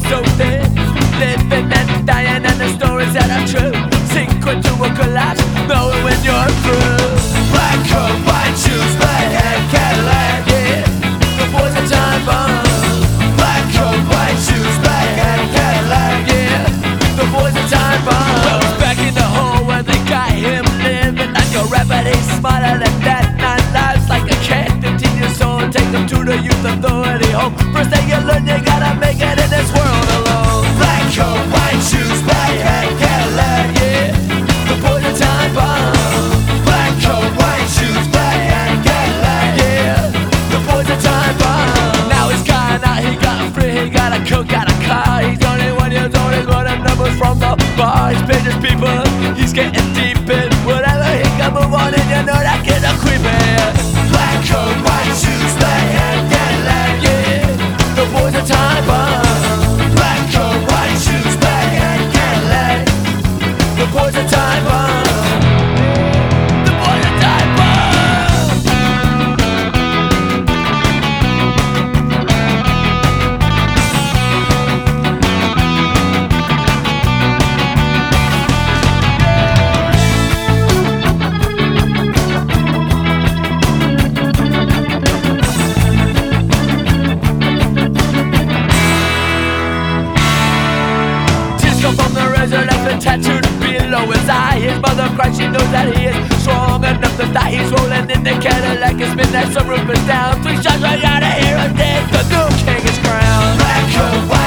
so thin, living and dying, and the stories that are true sink into a collapse, knowing when you're through. Black coat, white shoes, red hair, Cadillac, yeah, the boys are time bombs. Black coat, white shoes, red hair, Cadillac, yeah, the boys are time bombs. Well, it's back in the hole where they got him living like a rapper. He's smarter than that. 9 lives like a cat, 15 years old. Take them to the youth authority home. First thing you learn, you gotta make it in this world alone. Black coat, white shoes, black hat, Cadillac, yeah, the boys are time bombs. Black coat, white shoes, black hat, Cadillac, yeah, the boys are time bombs. Now he's gone out, he got free, he got a coat, got a car. He's 21 years old, he's got the numbers from the bar. He's paid his people, he's getting deep in whatever he can move on, and you know that kid's a creepin'. Black coat, white shoes, black hat, Cadillac, yeah, the boys are time bombs. Black coat, white shoes, black hat, Cadillac, the boys are time bombs. The boys are time bombs. From the razor left and tattooed below his eye. His mother cries, she knows that he is strong enough to die. He's rolling in the Cadillac, it's midnight, some roof is down. 3 shots right out of here and dead, the new king is crowned. Black coat,